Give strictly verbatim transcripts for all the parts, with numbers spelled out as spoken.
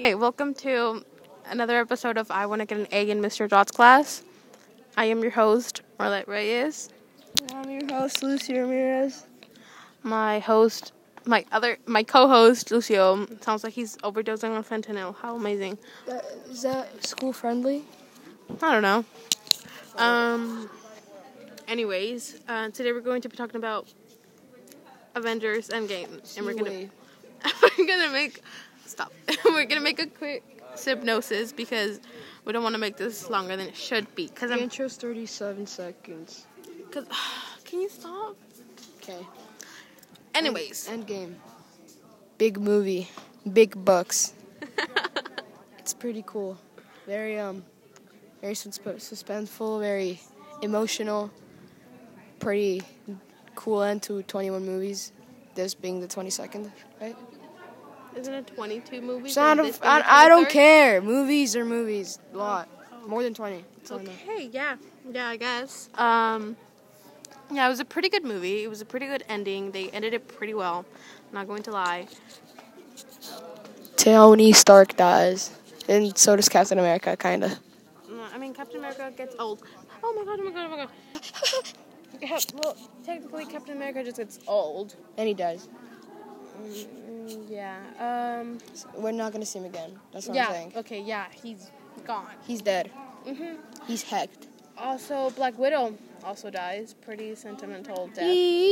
Hey, welcome to another episode of I Want to Get an A in Mister Dot's class. I am your host, Marlette Reyes. I'm your host, Lucy Ramirez. My host, my other, my co-host, Lucio, sounds like he's overdosing on fentanyl. How amazing. That, is that school friendly? I don't know. Um. Anyways, uh, today we're going to be talking about Avengers Endgame, and we're gonna we're gonna make stop. We're gonna make a quick synopsis because we don't want to make this longer than it should be. Cause the I'm, intro's thirty-seven seconds. Cause can you stop? Okay. Anyways, End, Endgame. Big movie, big bucks. It's pretty cool. Very um, very susp- suspenseful, very emotional. Pretty cool end to twenty-one movies. This being the twenty-second, right? Isn't it twenty-two movies? So I, and don't, this being I, the I don't twenty-third? care. Movies are movies. A lot. More than twenty. That's all I know. Okay, yeah, yeah, I guess. Um, yeah, it was a pretty good movie. It was a pretty good ending. They ended it pretty well. I'm not going to lie. Tony Stark dies, and so does Captain America, kinda. Uh, I mean, Captain America gets old. Oh my god! Oh my god! Oh my god! Yeah, well, technically, Captain America just gets old. And he dies. Mm, yeah. Um. We're not gonna see him again. That's what yeah. I'm saying. Okay. Yeah. He's gone. He's dead. Mhm. He's hecked. Also, Black Widow also dies. Pretty sentimental death.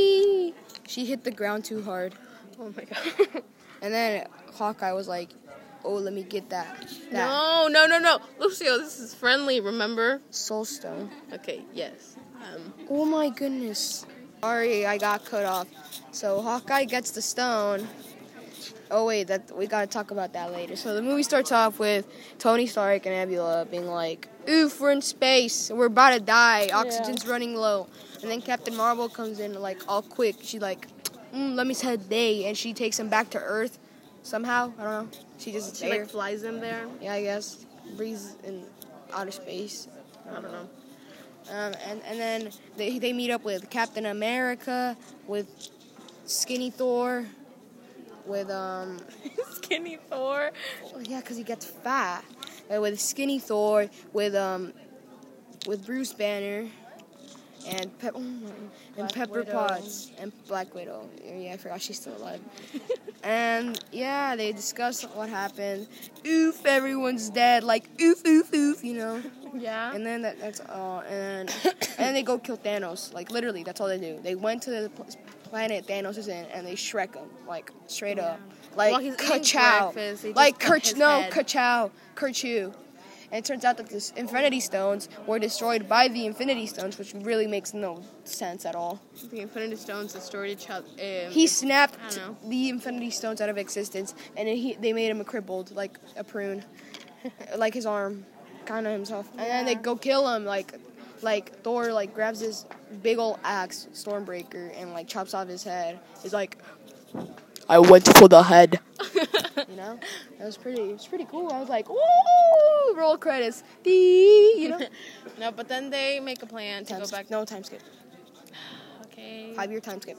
She hit the ground too hard. Oh my god. And then Hawkeye was like, "Oh, let me get that." that. No, no, no, no, Lucio. This is friendly. Remember? Soul Stone. Okay. Yes. Um. Oh my goodness. Sorry, I got cut off. So Hawkeye gets the stone. Oh wait, that we gotta talk about that later. So the movie starts off with Tony Stark and Nebula being like, "Oof, we're in space. We're about to die. Oxygen's Yeah. running low." And then Captain Marvel comes in like all quick. She's like, mm, "Let me say day," and she takes him back to Earth somehow. I don't know. She just She there. like flies him there. Yeah, I guess breathes in outer space. I don't know. Um, and, and then they they meet up with Captain America, with Skinny Thor, with, um... Skinny Thor. Oh, yeah, because he gets fat. Uh, with Skinny Thor, with, um... with Bruce Banner, and, Pe- oh my, and Black Pepper Widow. Potts, and Black Widow. Yeah, I forgot she's still alive. And, yeah, they discuss what happened. Oof, everyone's dead. Like, oof, oof, oof, you know? Yeah. And then that, that's all. And and then they go kill Thanos. Like, literally, that's all they do. They went to the pl- planet Thanos is in, and they Shrek him. Like, straight up. Like, While he's eating ka-chow. breakfast, they just Like, cut Kerch- his no, head. ka-chow. Kerchew. And it turns out that the Infinity Stones were destroyed by the Infinity Stones, which really makes no sense at all. The Infinity Stones destroyed each other. Um, He snapped I don't know. the Infinity Stones out of existence, and then he, they made him a crippled, like a prune. Like his arm. Kind of himself. And then they Yeah. go kill him, like, like Thor, like, grabs his big old axe, Stormbreaker, and, like, chops off his head. He's like, I went for the head. You know? That was pretty, it was pretty cool. I was like, woo! Roll credits. Dee, you know? No, but then they make a plan to Time go skip. back. No, time skip. Okay. Five-year time skip.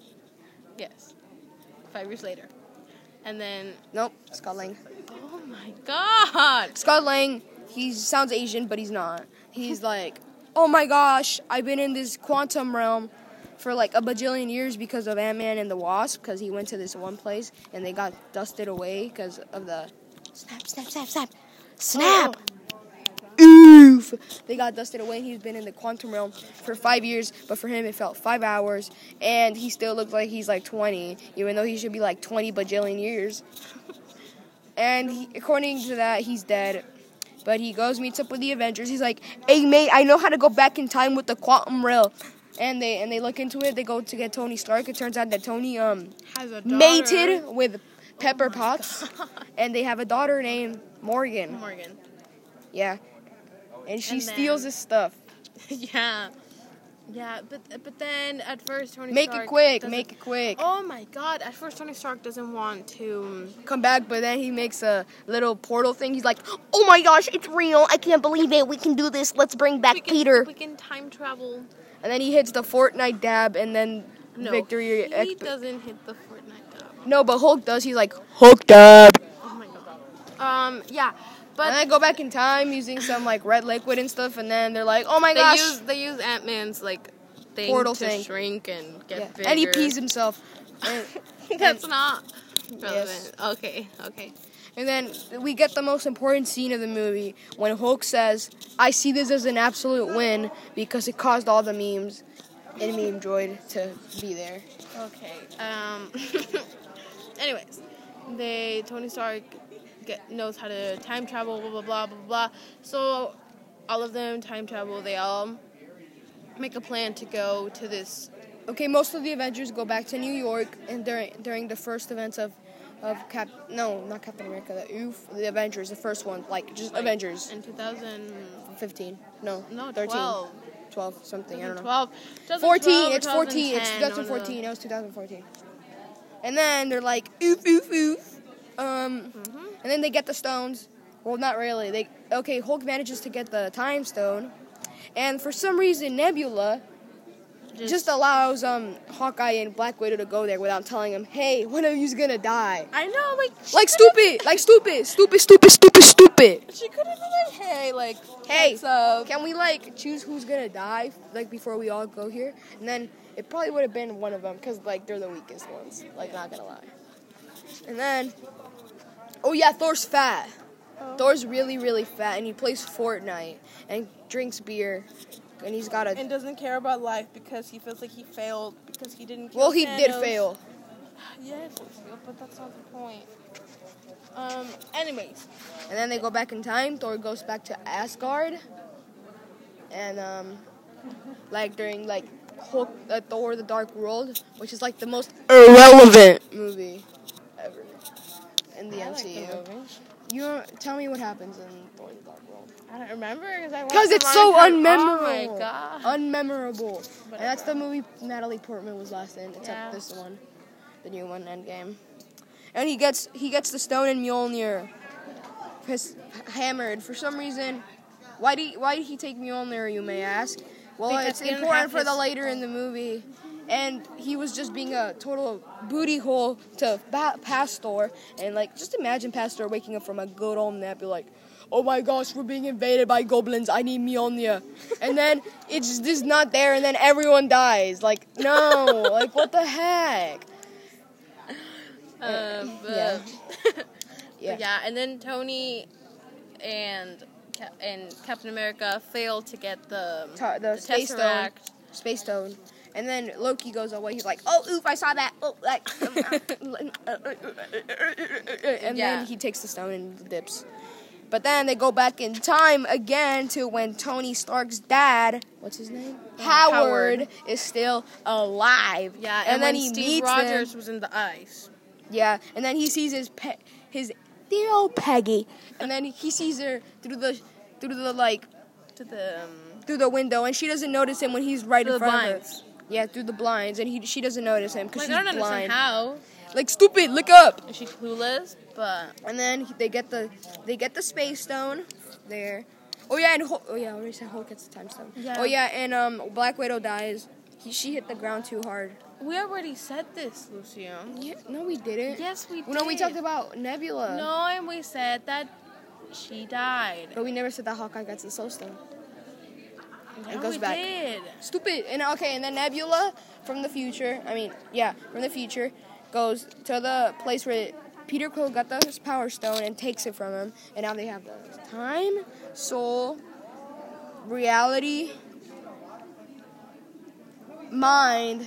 Yes. Five years later. And then. Nope, Scott Lang. Oh my god! Scott Lang, he sounds Asian, but he's not. He's like, oh my gosh, I've been in this quantum realm for like a bajillion years because of Ant-Man and the Wasp, because he went to this one place and they got dusted away because of the snap, snap, snap, snap, snap. Oof! They got dusted away and he's been in the quantum realm for five years, but for him it felt five hours, and he still looks like he's like twenty, even though he should be like twenty bajillion years. And he, according to that, he's dead. But he goes, meets up with the Avengers. He's like, "Hey mate, I know how to go back in time with the quantum realm." And they and they look into it. They go to get Tony Stark. It turns out that Tony um Has a daughter. mated with Pepper Oh my Potts, God. and they have a daughter named Morgan. Morgan. Yeah, and she And steals then- his stuff. Yeah. Yeah, but but then at first Tony Make Stark it quick. doesn't- Make it quick. Oh my god! At first Tony Stark doesn't want to. Come back, but then he makes a little portal thing. He's like, "Oh my gosh, it's real! I can't believe it. We can do this. Let's bring back we can, Peter." We can time travel. And then he hits the Fortnite dab, and then No, victory. he exp- doesn't hit the Fortnite dub. no, but Hulk does. He's like, Hulk dab. Oh my god. Um, Yeah, but and then go back in time using some like red liquid and stuff, and then they're like, oh my they gosh, use they use Ant-Man's like thing Portal to thing. shrink and get yeah. bigger. and he pees himself. And, That's not relevant. Yes. Okay, okay. And then we get the most important scene of the movie when Hulk says, I see this as an absolute win because it caused all the memes and meme droid to be there. Okay. Um. Anyways, they Tony Stark get, knows how to time travel. Blah blah blah blah blah. So all of them time travel. They all make a plan to go to this. Okay, most of the Avengers go back to New York and during during the first events of of Cap no not Captain America the oof the Avengers the first one like just like, Avengers in two thousand fifteen no no thirteen twelve. twelve something I don't know twelve. fourteen it's fourteen it's twenty fourteen it was twenty fourteen and then they're like oof oof oof um Mm-hmm. and then they get the stones. Well, not really. They okay Hulk manages to get the time stone, and for some reason Nebula Just, just allows um Hawkeye and Black Widow to go there without telling them, hey, one of you's gonna die. I know, like Like stupid, like stupid, stupid, stupid, stupid, stupid. she could have been like, hey, like, Hey, so can we like choose who's gonna die like before we all go here? And then it probably would have been one of them because like they're the weakest ones. Like not gonna lie. And then, oh yeah, Thor's fat. Oh. Thor's really really fat, and he plays Fortnite and drinks beer, and he's got a. and doesn't care about life because he feels like he failed because he didn't. Kill Well, he Thanos. did fail. Yes, but that's not the point. Um. Anyways, And then they go back in time. Thor goes back to Asgard. And, um, like, during, like, Hulk, uh, Thor the Dark World, which is, like, the most irrelevant movie ever in the I M like C U. the movie. You know, tell me what happens in Thor the Dark World. I don't remember because I Because watched it's it so long time- unmemorable. Oh my god. Unmemorable. And that's the movie Natalie Portman was last in, except Yeah. this one, the new one, Endgame. And he gets he gets the stone in Mjolnir, pis- hammered for some reason. Why did he, why did he take Mjolnir? You may ask. Well, Because it's he didn't important have for the his- later in the movie. And he was just being a total booty hole to ba- Pastor. And, like, just imagine Pastor waking up from a good old nap. You're like, oh my gosh, we're being invaded by goblins. I need Mjolnir. And then it's just not there, and then everyone dies. Like, no. Like, what the heck? Um, but, Yeah. yeah. Yeah. yeah, and then Tony and Cap- and Captain America fail to get the Ta- the Space Stone. Tesseract. Space Stone. And then Loki goes away. He's like, oh, oof, I saw that. Oh, like, and Yeah. then he takes the stone and dips. But then they go back in time again to when Tony Stark's dad, what's his name? Howard, Howard. is still alive. Yeah, and, and, then when he Steve meets Rogers them. was in the ice. Yeah, and then he sees his pe- his dear old Peggy, and then he sees her through the through the like To the um, through the window, and she doesn't notice him when he's right Through in the front blinds. of her. Yeah, through the blinds, and he she doesn't notice him because like, I she's don't blind. understand how. Like stupid, look up. Is she clueless? But And then they get the they get the space stone there. Oh yeah, and Hulk, oh yeah, I already said Hulk gets the time stone. Yeah. Oh yeah, and um Black Widow dies. He, she hit the ground too hard. we already said this, Lucio. Yeah, no, we didn't. Yes, we did. No, we talked about Nebula. No, and we said that she died. But we never said that Hawkeye gets the Soul Stone. Yeah, goes we back. did. Stupid. And okay, and then Nebula from the future, I mean, yeah, from the future, goes to the place where Peter Quill got the Power Stone and takes it from him. And now they have the time, soul, reality, mind,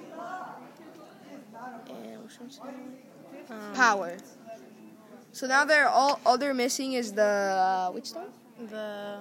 and what's one second? Um, power. So now they're all, all they're missing is the, uh, which stone? The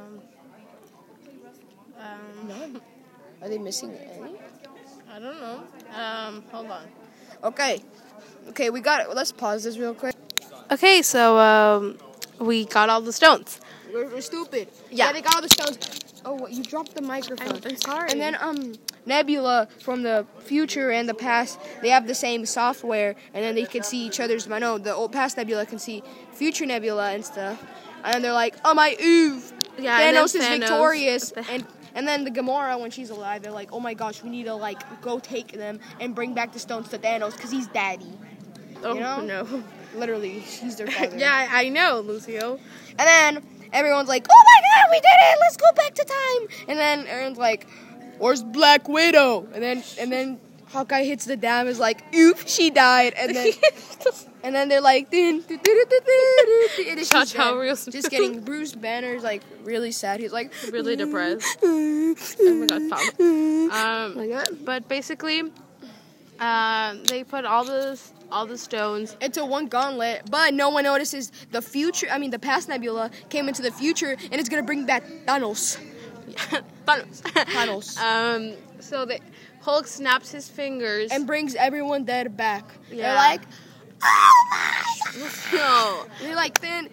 um, None. Are they missing any? I don't know. Um, hold on. Okay. Okay, we got it. Let's pause this real quick. Okay, so um, we got all the stones. We're, we're stupid. Yeah. They got all the stones. Oh, what, you dropped the microphone. I'm- I'm sorry. And then um, Nebula from the future and the past, they have the same software, and then they can see each other's. I know the old past Nebula can see future Nebula and stuff. And they're like, oh my oof. Yeah, and Thanos then is Thanos- victorious. And and then the Gamora, when she's alive, they're like, oh my gosh, we need to like go take them and bring back the stones to Thanos because he's daddy. Oh You know? no. Literally, he's their father. Yeah, I, I know, Lucio. And then everyone's like, "Oh my God, we did it! Let's go back to time." And then everyone's like, "Where's Black Widow?" And then and then Hawkeye hits the dam. Is like, "Oof, she died." And then and then they're like, "Din, din, din, din, din, din," and then Cha she's cha dead. real Just getting Bruce Banner's like really sad. He's like really depressed. oh Oh my God, stop. Um, my God. but basically, uh, they put all the all the stones. Into one gauntlet, but no one notices the future. I mean, the past Nebula came into the future, and it's gonna bring back Thanos. Thanos. Thanos. um. So the Hulk snaps his fingers And brings everyone dead back. Yeah. They're like, oh my God. no. And they're like, then.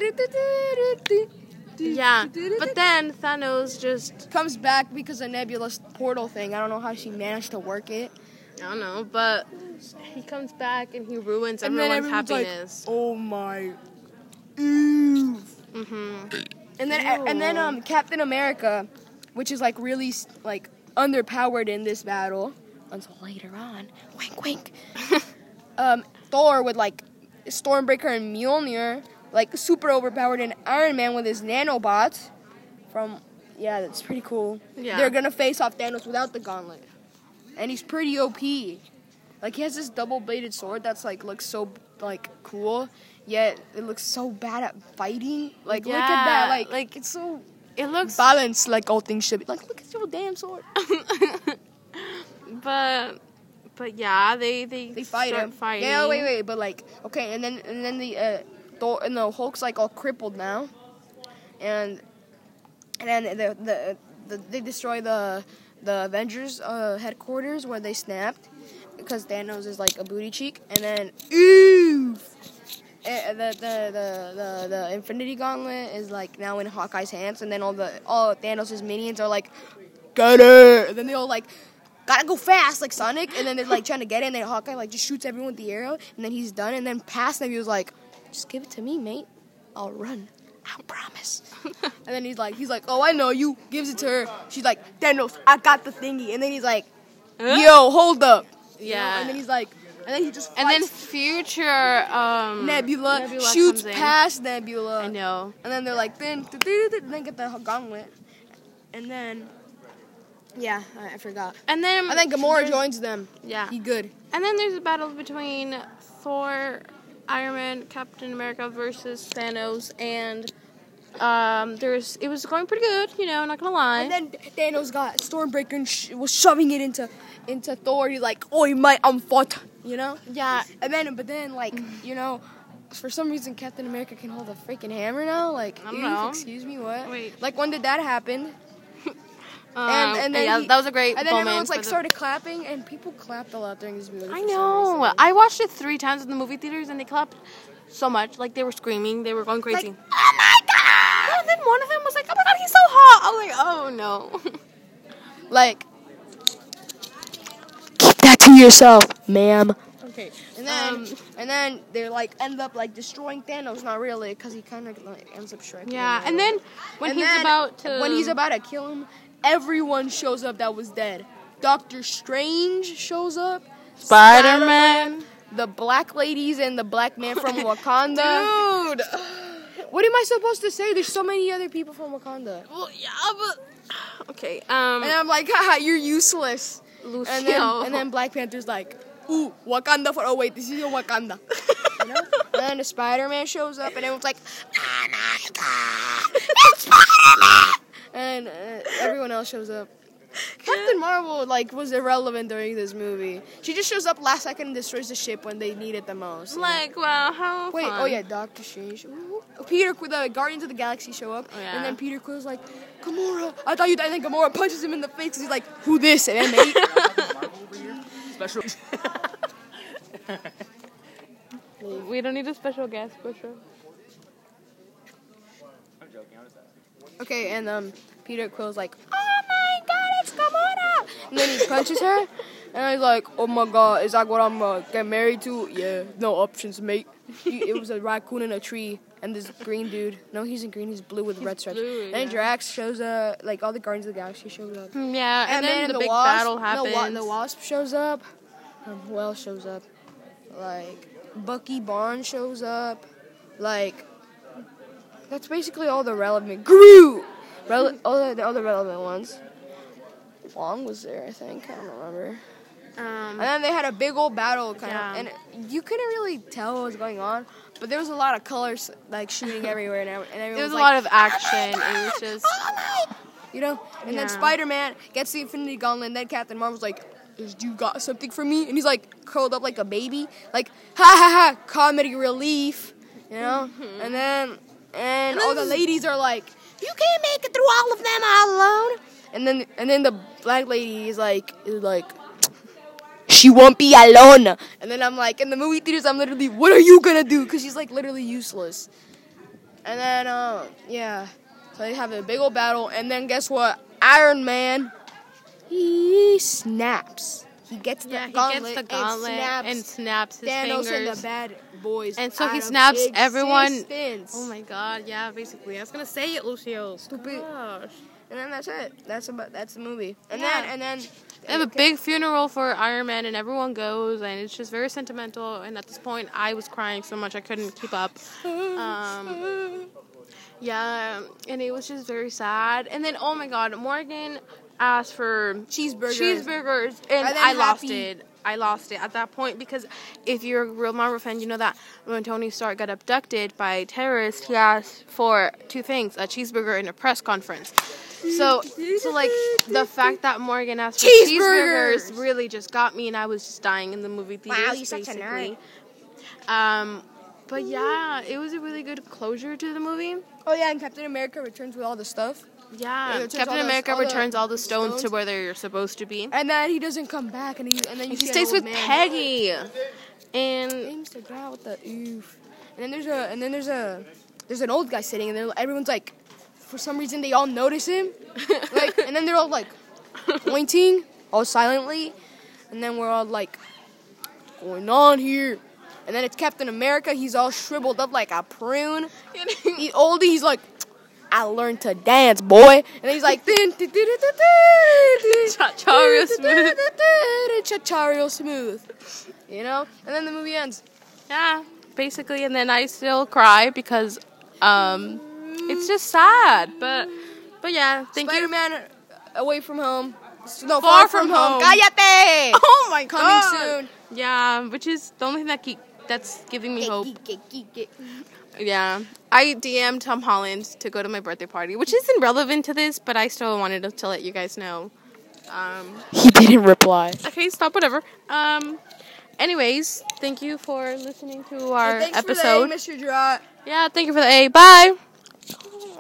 Yeah. But then Thanos just comes back because of Nebula's portal thing. I don't know how she managed to work it. I don't know, but he comes back and he ruins And then everyone's everyone's happiness. like, oh my. Ooh. Mhm. And then and then um Captain America, which is like really like underpowered in this battle until later on. Wink, wink. um, Thor with like Stormbreaker and Mjolnir, like super overpowered, and Iron Man with his nanobots. From yeah, that's pretty cool. Yeah. They're gonna face off Thanos without the gauntlet, and he's pretty O P. Like he has this double-bladed sword that's like looks so like cool, yet it looks so bad at fighting. Like look at that, Yeah, like like- it's so It looks balanced like all things should be. Like look at your damn sword. but but yeah, they they They fight start him. fighting. Yeah, wait, wait, but like okay, and then and then the uh, Thor and the Hulk's like all crippled now, and and then the the, the they destroy the the Avengers uh, headquarters where they snapped because Thanos is like a booty cheek, and then ooh. Uh, the, the the the the Infinity Gauntlet is like now in Hawkeye's hands, and then all the all Thanos' minions are like, get it, and then they all like gotta go fast like Sonic, and then they're like trying to get it, and then Hawkeye like just shoots everyone with the arrow, and then he's done, and then past them he was like, just give it to me, mate, I'll run, I promise. And then he's like he's like, oh I know you, gives it to her. She's like, Thanos, I got the thingy, and then he's like, yo, hold up, You know? Yeah. And then he's like. And then he just And then fights future um, Nebula, Nebula shoots comes in. past Nebula. I know. And then they're like, then, then they get the gauntlet. And then, yeah, I, I forgot. And then And then Gamora there's- joins them. Yeah. He good. And then there's a battle between Thor, Iron Man, Captain America versus Thanos, and um, there's it was going pretty good, you know, not gonna lie. And then Thanos got Stormbreaker and sh- was shoving it into into Thor. He's like, oi, mate, I'm fought. You know? yeah, And then, but then, like, you know, for some reason Captain America can hold a freaking hammer now. Like, I don't ew, know. excuse me, what? Wait. Like, when did that happen? um, And, and then yeah, he- that was a great And then moment. everyone's like for the- started clapping, and people clapped a lot during this movie. I for some know. reason. I watched it three times in the movie theaters, and they clapped so much, like they were screaming, they were going crazy. Like, oh my god! And then one of them was like, "Oh my god, he's so hot!" I was like, "Oh no." Like, keep that to yourself, ma'am. Okay. And then, Um, and then they like end up like destroying Thanos. Not really, because he kind of like ends up striking. Yeah, him. and then when And he's then about to when he's about to kill him, everyone shows up that was dead. Doctor Strange shows up. Spider-Man. The black ladies and the black man from Wakanda. Dude. What am I supposed to say? There's so many other people from Wakanda. Well, yeah, but okay. Um, And I'm like, haha, you're useless. Lucio. And then, and then Black Panther's like, ooh, Wakanda for, oh wait, this is your Wakanda. You know? And then the Spider-Man shows up, and everyone's like, oh my god, it's Spider-Man! And uh, everyone else shows up. Captain Marvel, like, was irrelevant during this movie. She just shows up last second and destroys the ship when they need it the most. like, well, how Wait, fun. oh yeah, Doctor Strange. Ooh. Peter, the Guardians of the Galaxy show up, Oh, yeah. and then Peter Quill's like, Gamora, I thought you died, and then Gamora punches him in the face, because he's like, who this, and then mate? Special. We don't need a special guest, for sure. I'm joking. I was asking. Okay, and um, Peter Quill's like, oh my god, it's Gamora! And then he punches her, and he's like, oh my god, is that what I'm uh, getting married to? Yeah, no options, mate. He, it was a raccoon in a tree, and this green dude. No, he's in green, he's blue with red stripes. blue, And then yeah. Drax shows up, like all the Guardians of the Galaxy shows up. Mm, Yeah, and, then Ant-Man the big Wasp, battle no, happens. Wa- and the Wasp shows up. Um, who else shows up? Like, Bucky Barnes shows up. Like, that's basically all the relevant. Groot! Rele- all the other relevant ones. Wong was there, I think. I don't remember. Um, And then they had a big old battle, kind Yeah. of, and you couldn't really tell what was going on, but there was a lot of colors like shooting everywhere, and, every- and everyone there was a like, lot of action. It was just. you know. And then Yeah. Spider-Man gets the Infinity Gauntlet, and then Captain Marvel's like, "Is you got something for me?" And he's like curled up like a baby, like ha ha ha, comedy relief, you know. Mm-hmm. And then and all the ladies are like, "You can't make it through all of them all alone." And then and then the black lady is like is like. She won't be alone. And then I'm like, in the movie theaters, I'm literally, what are you gonna do? Because she's like literally useless. And then, uh, yeah. So they have a big old battle. And then guess what? Iron Man, he snaps. He gets the Yeah, he gauntlet, gets the gauntlet and snaps, and snaps his Thanos fingers. and the bad boys. And so out he of snaps everyone- existence. Oh my god, yeah, basically. I was gonna say it, Lucio. Stupid. Gosh. And then that's it. That's about. That's the movie. And Yeah. then and then They have a big funeral for Iron Man, and everyone goes, and it's just very sentimental. And at this point, I was crying so much I couldn't keep up. Um, yeah, and it was just very sad. And then, oh my God, Morgan asked for cheeseburgers. cheeseburgers, and And then I lost Happy- it. I lost it at that point because if you're a real Marvel fan, you know that when Tony Stark got abducted by terrorists, he asked for two things: a cheeseburger and a press conference. So, so like the fact that Morgan asked for Cheeseburgers! cheeseburgers really just got me, and I was just dying in the movie theaters. Wow, you're such a basically. Um, but yeah, it was a really good closure to the movie. Oh yeah, and Captain America returns with all the stuff. Yeah, it returns Captain all the- America all the returns all the stones, stones. to where they're supposed to be. And then he doesn't come back, and he and then you He see an stays old with man. Peggy, and Hey, Mister God, what the oof. And then there's a and then there's a there's an old guy sitting, and then everyone's like, for some reason they all notice him, like, and then they're all like pointing all silently, and then we're all like, what's going on here? And then it's Captain America. He's all shriveled up like a prune. He oldie. He's like, I learned to dance, boy. And he's like, Chachario Smooth. Chachario Smooth. You know? And then the movie ends. Yeah, basically, and then I still cry because um, it's just sad. But but yeah, thank you. Spider-Man Away From Home. No, Far Far From From Home. Home. Cállate! Oh my Coming god! soon. Yeah, which is the only thing that keep, that's giving me hope. Yeah, I D M'd Tom Holland to go to my birthday party, which isn't relevant to this, but I still wanted to, to let you guys know. Um, He didn't reply. okay, stop, whatever. Um, anyways, thank you for listening to our Thanks episode. for the A, Mister Drott. Yeah, thank you for the A. Bye.